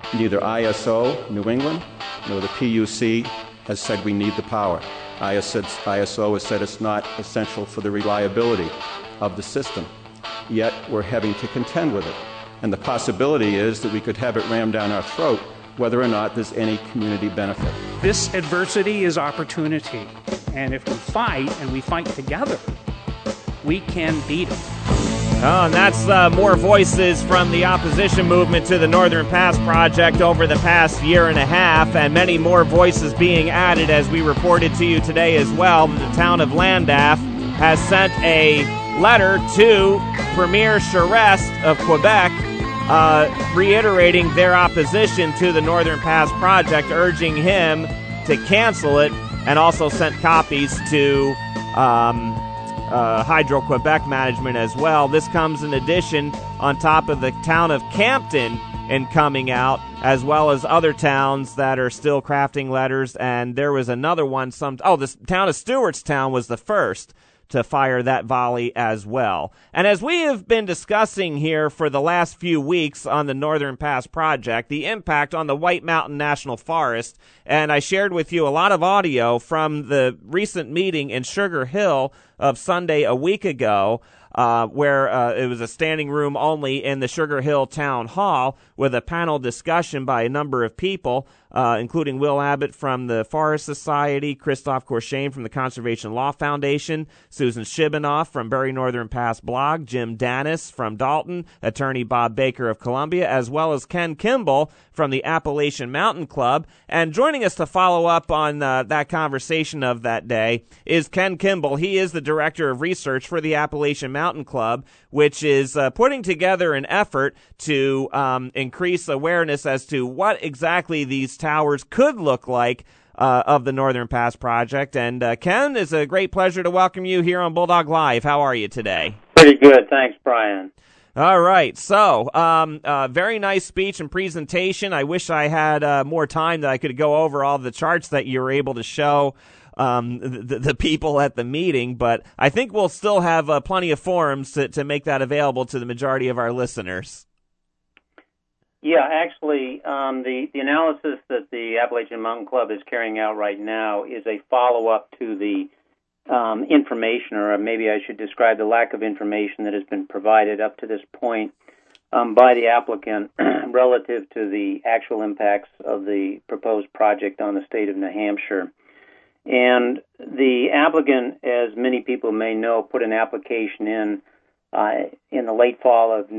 Neither ISO, New England, nor the PUC has said we need the power. ISO has said it's not essential for the reliability of the system. Yet we're having to contend with it. And the possibility is that we could have it rammed down our throat whether or not there's any community benefit. This adversity is opportunity. And if we fight, and we fight together, we can beat it. Oh, and that's more voices from the opposition movement to the Northern Pass Project over the past year and a half, and many more voices being added as we reported to you today as well. The town of Landaff has sent a letter to Premier Charest of Quebec reiterating their opposition to the Northern Pass Project, urging him to cancel it, and also sent copies to Hydro-Quebec management as well. This comes in addition on top of the town of Campton and coming out, as well as other towns that are still crafting letters. And there was another one. The town of Stewartstown was the first to fire that volley as well. And as we have been discussing here for the last few weeks on the Northern Pass Project, the impact on the White Mountain National Forest, and I shared with you a lot of audio from the recent meeting in Sugar Hill of Sunday a week ago, where it was a standing room only in the Sugar Hill Town Hall with a panel discussion by a number of people, including Will Abbott from the Forest Society, Christophe Courchain from the Conservation Law Foundation, Susan Shibanoff from Bury Northern Pass Blog, Jim Danis from Dalton, attorney Bob Baker of Columbia, as well as Ken Kimball from the Appalachian Mountain Club. And joining us to follow up on that conversation of that day is Ken Kimball. He is the Director of Research for the Appalachian Mountain Club, which is putting together an effort to increase awareness as to what exactly these towers could look like of the Northern Pass Project. And Ken, it's a great pleasure to welcome you here on Bulldog Live. How are you today? Pretty good. Thanks, Brian. All right. So, very nice speech and presentation. I wish I had more time that I could go over all the charts that you were able to show the people at the meeting, but I think we'll still have plenty of forums to make that available to the majority of our listeners. Yeah, actually, the analysis that the Appalachian Mountain Club is carrying out right now is a follow-up to the information, or maybe I should describe the lack of information that has been provided up to this point by the applicant relative to the actual impacts of the proposed project on the state of New Hampshire. And the applicant, as many people may know, put an application in the late fall of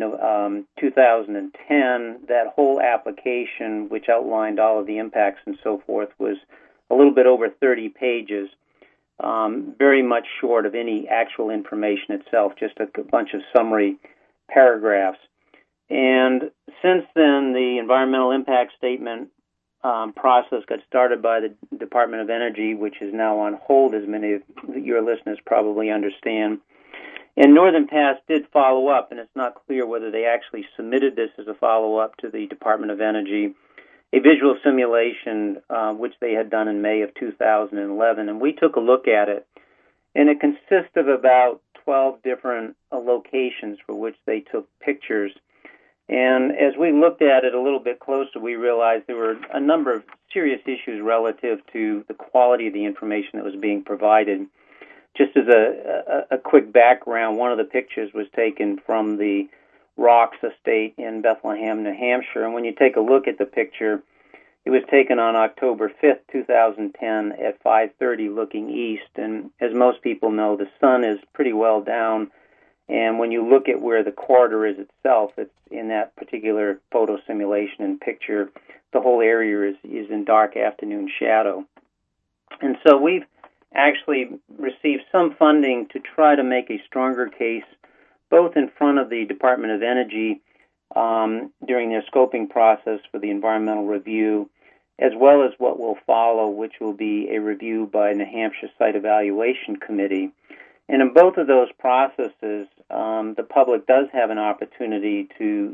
2010. That whole application, which outlined all of the impacts and so forth, was a little bit over 30 pages, very much short of any actual information itself, just a bunch of summary paragraphs. And since then, the environmental impact statement process got started by the Department of Energy, which is now on hold, as many of your listeners probably understand. And Northern Pass did follow up, and it's not clear whether they actually submitted this as a follow-up to the Department of Energy, a visual simulation which they had done in May of 2011. And we took a look at it, and it consists of about 12 different locations for which they took pictures. And as we looked at it a little bit closer, we realized there were a number of serious issues relative to the quality of the information that was being provided. Just as a quick background, one of the pictures was taken from the Rocks Estate in Bethlehem, New Hampshire. And when you take a look at the picture, it was taken on October 5th, 2010 at 5:30 looking east. And as most people know, the sun is pretty well down. And when you look at where the corridor is itself, it's in that particular photo simulation and picture, the whole area is in dark afternoon shadow. And so we've actually received some funding to try to make a stronger case, both in front of the Department of Energy during their scoping process for the environmental review, as well as what will follow, which will be a review by New Hampshire Site Evaluation Committee. And in both of those processes, the public does have an opportunity to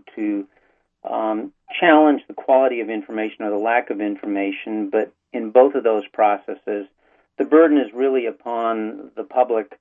challenge the quality of information or the lack of information, but in both of those processes, the burden is really upon the public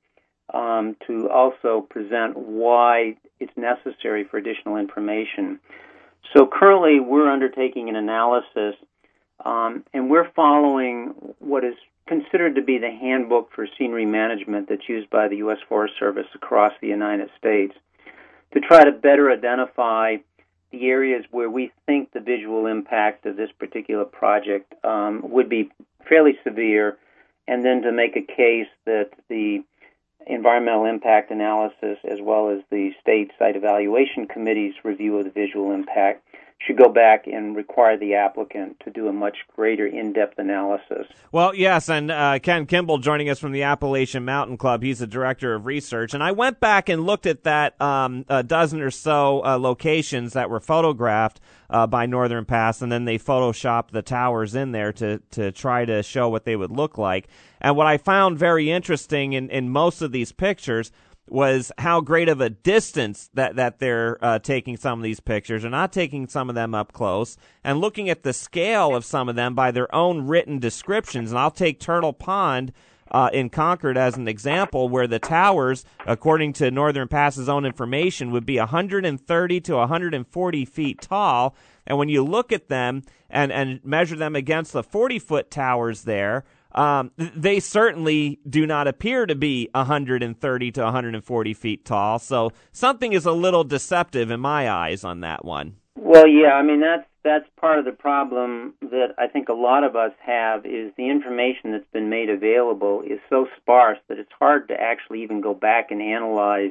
to also present why it's necessary for additional information. So currently we're undertaking an analysis, and we're following what is considered to be the handbook for scenery management that's used by the U.S. Forest Service across the United States to try to better identify the areas where we think the visual impact of this particular project would be fairly severe, and then to make a case that the environmental impact analysis as well as the state site evaluation committee's review of the visual impact should go back and require the applicant to do a much greater in-depth analysis. Well, yes, and Ken Kimball joining us from the Appalachian Mountain Club. He's the director of research. And I went back and looked at that a dozen or so locations that were photographed by Northern Pass, and then they photoshopped the towers in there to try to show what they would look like. And what I found very interesting in most of these pictures was how great of a distance that they're taking some of these pictures. They're not taking some of them up close, and looking at the scale of some of them by their own written descriptions. And I'll take Turtle Pond in Concord as an example, where the towers, according to Northern Pass's own information, would be 130 to 140 feet tall. And when you look at them and measure them against the 40-foot towers there, they certainly do not appear to be 130 to 140 feet tall. So something is a little deceptive in my eyes on that one. Well, yeah, I mean, that's part of the problem that I think a lot of us have is the information that's been made available is so sparse that it's hard to actually even go back and analyze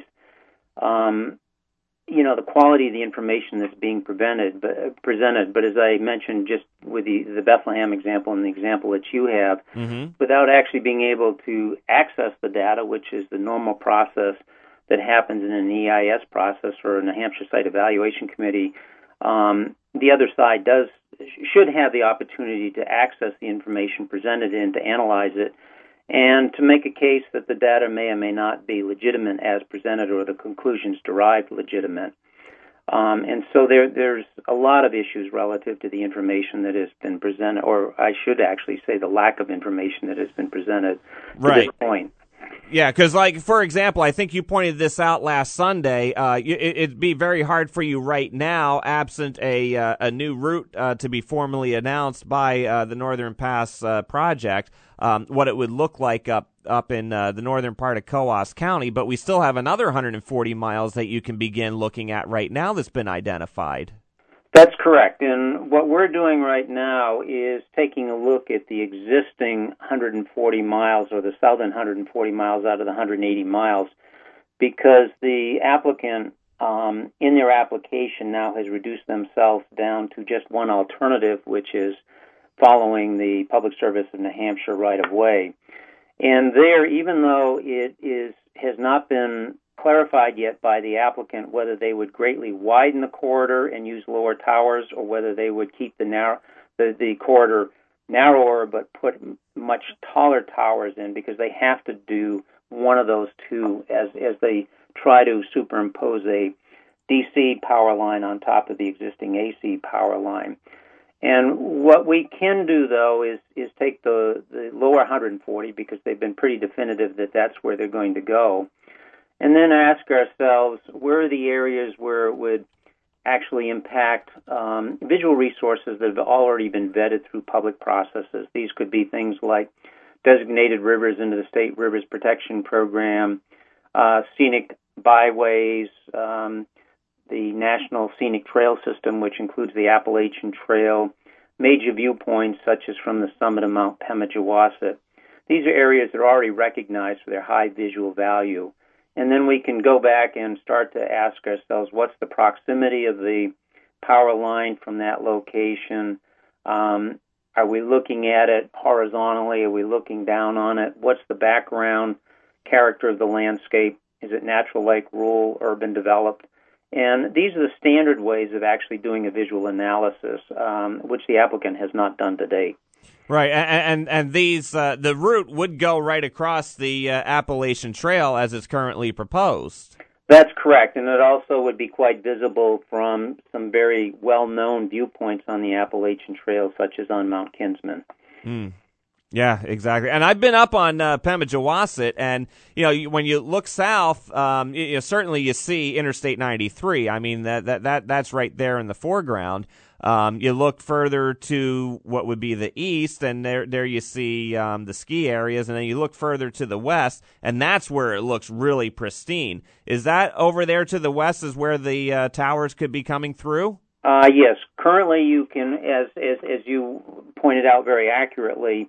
the quality of the information that's being presented. But as I mentioned, just with the Bethlehem example and the example that you have, without actually being able to access the data, which is the normal process that happens in an EIS process or in a New Hampshire Site Evaluation Committee, the other side should have the opportunity to access the information presented and to analyze it, and to make a case that the data may or may not be legitimate as presented or the conclusions derived legitimate. And so there's a lot of issues relative to the information that has been presented, or I should actually say the lack of information that has been presented to this point. Yeah, because, for example, I think you pointed this out last Sunday. It'd be very hard for you right now, absent a new route to be formally announced by the Northern Pass project, what it would look like up in the northern part of Coos County. But we still have another 140 miles that you can begin looking at right now that's been identified. That's correct. And what we're doing right now is taking a look at the existing 140 miles or the southern 140 miles out of the 180 miles because the applicant in their application now has reduced themselves down to just one alternative, which is following the Public Service of New Hampshire right-of-way. And there, even though it has not been clarified yet by the applicant whether they would greatly widen the corridor and use lower towers or whether they would keep the corridor narrower but put much taller towers in, because they have to do one of those two as they try to superimpose a DC power line on top of the existing AC power line. And what we can do, though, is take the lower 140, because they've been pretty definitive that that's where they're going to go, and then ask ourselves, where are the areas where it would actually impact visual resources that have already been vetted through public processes. These could be things like designated rivers into the State Rivers Protection Program, scenic byways, the National Scenic Trail System, which includes the Appalachian Trail, major viewpoints such as from the summit of Mount Pemigewasset. These are areas that are already recognized for their high visual value. And then we can go back and start to ask ourselves, what's the proximity of the power line from that location? Are we looking at it horizontally? Are we looking down on it? What's the background character of the landscape? Is it natural lake, rural, urban developed? And these are the standard ways of actually doing a visual analysis, which the applicant has not done to date. Right, and these the route would go right across the Appalachian Trail as it's currently proposed. That's correct, and it also would be quite visible from some very well-known viewpoints on the Appalachian Trail, such as on Mount Kinsman. Yeah, exactly. And I've been up on Pemigewasset, and when you look south, certainly you see Interstate 93. I mean that's right there in the foreground. You look further to what would be the east, and there you see the ski areas, and then you look further to the west, and that's where it looks really pristine. Is that over there to the west is where the towers could be coming through? Yes. Currently, you can, as you pointed out very accurately,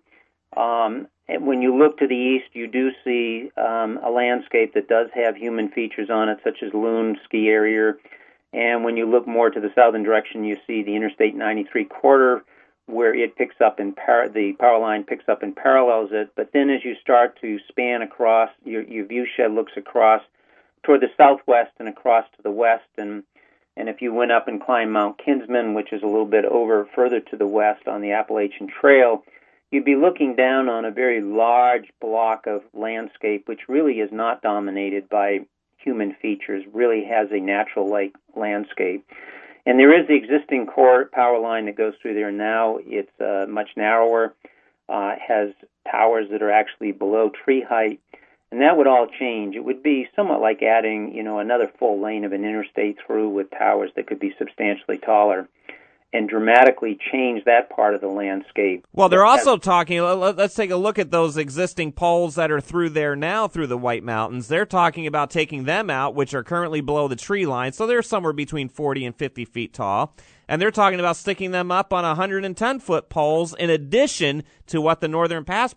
when you look to the east, you do see a landscape that does have human features on it, such as Loon Ski Area. And when you look more to the southern direction, you see the Interstate 93 corridor, where it picks up the power line picks up and parallels it. But then as you start to span across, your view shed looks across toward the southwest and across to the west. And if you went up and climbed Mount Kinsman, which is a little bit further to the west on the Appalachian Trail, you'd be looking down on a very large block of landscape, which really is not dominated by human features, really has a natural lake landscape. And there is the existing core power line that goes through there now. It's much narrower, has towers that are actually below tree height, and that would all change. It would be somewhat like adding, another full lane of an interstate through with towers that could be substantially taller, and dramatically change that part of the landscape. Well, they're also talking, let's take a look at those existing poles that are through there now through the White Mountains. They're talking about taking them out, which are currently below the tree line, so they're somewhere between 40 and 50 feet tall. And they're talking about sticking them up on 110-foot poles in addition to what the Northern Pass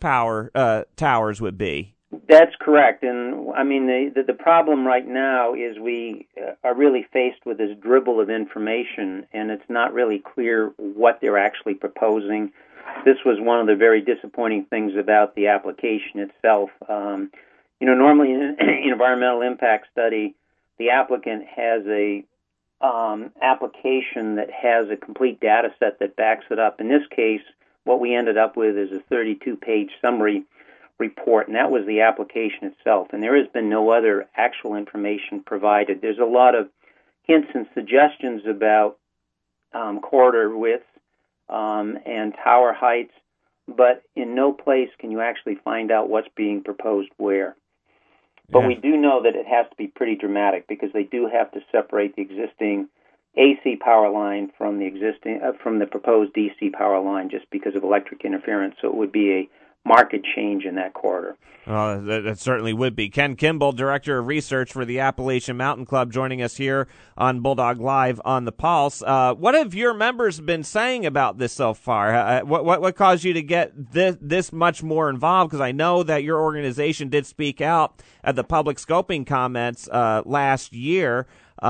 towers would be. That's correct. And, I mean, the problem right now is we are really faced with this dribble of information, and it's not really clear what they're actually proposing. This was one of the very disappointing things about the application itself. Normally in an environmental impact study, the applicant has a application that has a complete data set that backs it up. In this case, what we ended up with is a 32-page summary report, and that was the application itself. And there has been no other actual information provided. There's a lot of hints and suggestions about corridor widths and tower heights, but in no place can you actually find out what's being proposed where. But we do know that it has to be pretty dramatic because they do have to separate the existing AC power line from the proposed DC power line just because of electric interference. So it would be a marked change in that corridor. That certainly would be. Ken Kimball, Director of Research for the Appalachian Mountain Club, joining us here on Bulldog Live on the Pulse. What have your members been saying about this so far? What caused you to get this much more involved? Because I know that your organization did speak out at the public scoping comments last year.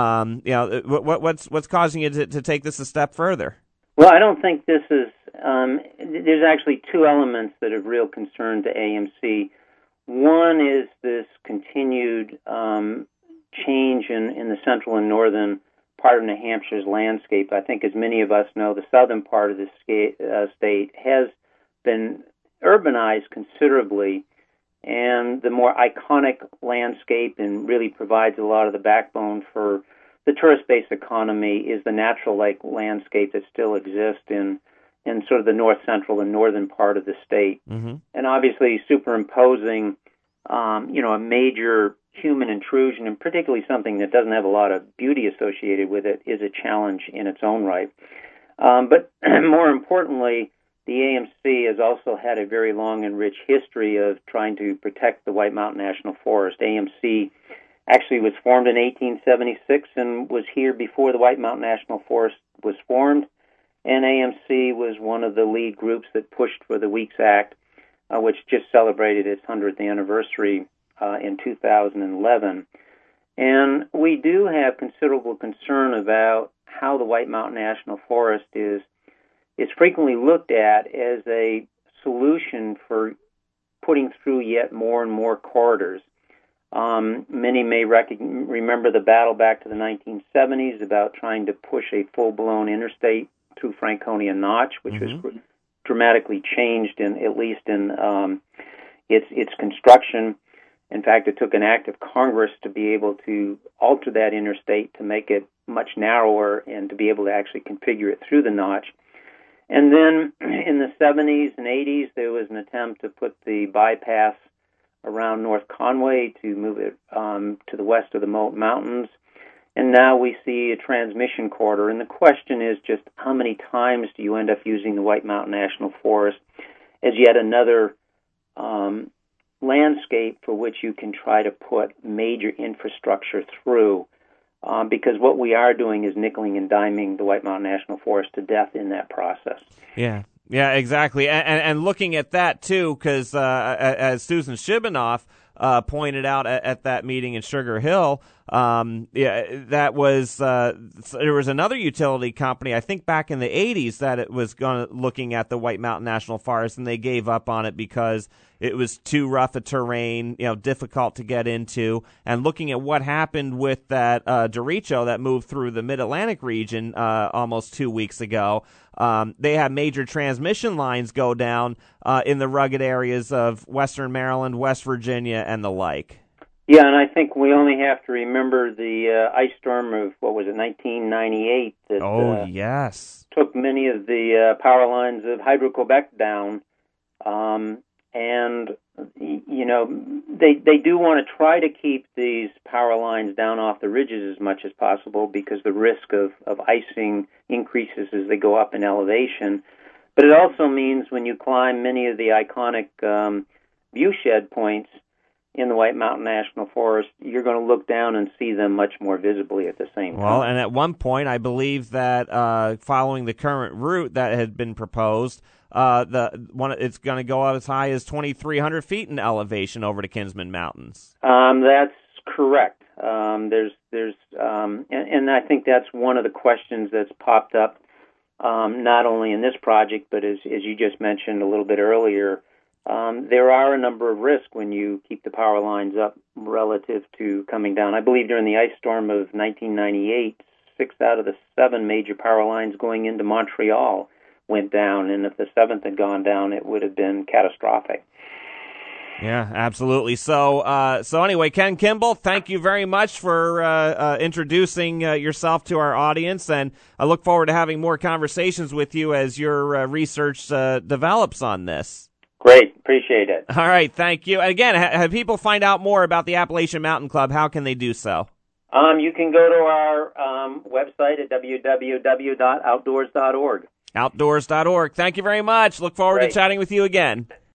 What's causing you to take this a step further? Well, I don't think this is. There's actually two elements that are of real concern to AMC. One is this continued change in the central and northern part of New Hampshire's landscape. I think, as many of us know, the southern part of the state has been urbanized considerably, and the more iconic landscape and really provides a lot of the backbone for the tourist-based economy is the natural lake landscape that still exists in sort of the north central and northern part of the state. Mm-hmm. And obviously superimposing, a major human intrusion, and particularly something that doesn't have a lot of beauty associated with it, is a challenge in its own right. But more importantly, the AMC has also had a very long and rich history of trying to protect the White Mountain National Forest. AMC actually was formed in 1876 and was here before the White Mountain National Forest was formed. And AMC was one of the lead groups that pushed for the Weeks Act, which just celebrated its 100th anniversary in 2011. And we do have considerable concern about how the White Mountain National Forest is frequently looked at as a solution for putting through yet more and more corridors. Many may remember the battle back to the 1970s about trying to push a full-blown interstate through Franconia Notch, which mm-hmm. was dramatically changed at least in its construction. In fact, it took an act of Congress to be able to alter that interstate to make it much narrower and to be able to actually configure it through the Notch. And then in the 70s and 80s, there was an attempt to put the bypass around North Conway to move it to the west of the mountains. And now we see a transmission corridor. And the question is just how many times do you end up using the White Mountain National Forest as yet another landscape for which you can try to put major infrastructure through? Because what we are doing is nickeling and diming the White Mountain National Forest to death in that process. Yeah, exactly. And looking at that, too, because as Susan Shibanoff pointed out at that meeting in Sugar Hill, that was there was another utility company, I think back in the 80s, that it was looking at the White Mountain National Forest, and they gave up on it because it was too rough a terrain, difficult to get into. And looking at what happened with that derecho that moved through the Mid-Atlantic region almost 2 weeks ago, they had major transmission lines go down in the rugged areas of Western Maryland, West Virginia, and the like. Yeah, and I think we only have to remember the ice storm of, 1998 that yes, took many of the power lines of Hydro-Quebec down. And, they do want to try to keep these power lines down off the ridges as much as possible because the risk of icing increases as they go up in elevation. But it also means when you climb many of the iconic viewshed points in the White Mountain National Forest, you're going to look down and see them much more visibly at the same time. Well, and at one point, I believe that following the current route that had been proposed, it's going to go as high as 2,300 feet in elevation over to Kinsman Mountains. That's correct. And I think that's one of the questions that's popped up, not only in this project, but as you just mentioned a little bit earlier. There are a number of risks when you keep the power lines up relative to coming down. I believe during the ice storm of 1998, 6 out of the 7 major power lines going into Montreal went down, and if the 7th had gone down, it would have been catastrophic. Yeah, absolutely. So anyway, Ken Kimball, thank you very much for introducing yourself to our audience, and I look forward to having more conversations with you as your research develops on this. Great. Appreciate it. All right. Thank you. Again, have people find out more about the Appalachian Mountain Club, how can they do so? You can go to our website at www.outdoors.org. Outdoors.org. Thank you very much. Look forward to chatting with you again.